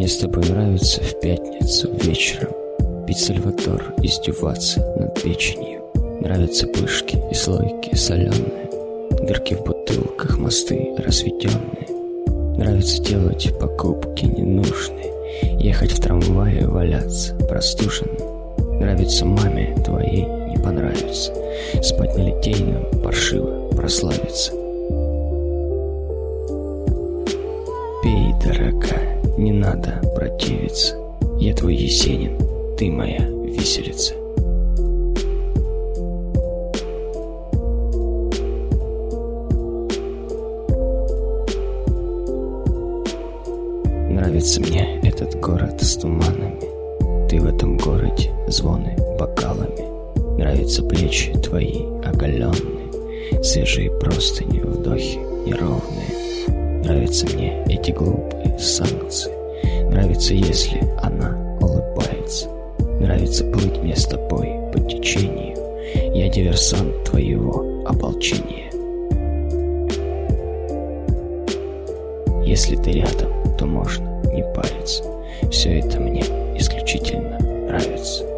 Мне с тобой нравится в пятницу вечером пить сальватор, издеваться над печенью. Нравятся пышки и слойки соленые, дырки в бутылках, мосты разведенные. Нравится делать покупки ненужные, ехать в трамвае, валяться простуженным. Нравится маме твоей не понравится, спать на Литейном, паршиво прославиться. Пей, дорогая, не надо противиться, я твой Есенин, ты моя виселица. Нравится мне этот город с туманами, ты в этом городе звоны бокалами. Нравятся плечи твои оголенные, свежие простыни, вдохи неровные. Нравятся мне эти глупые санкции, нравится, если она улыбается. Нравится плыть мне с тобой по течению, я диверсант твоего ополчения. Если ты рядом, то можно не париться, все это мне исключительно нравится.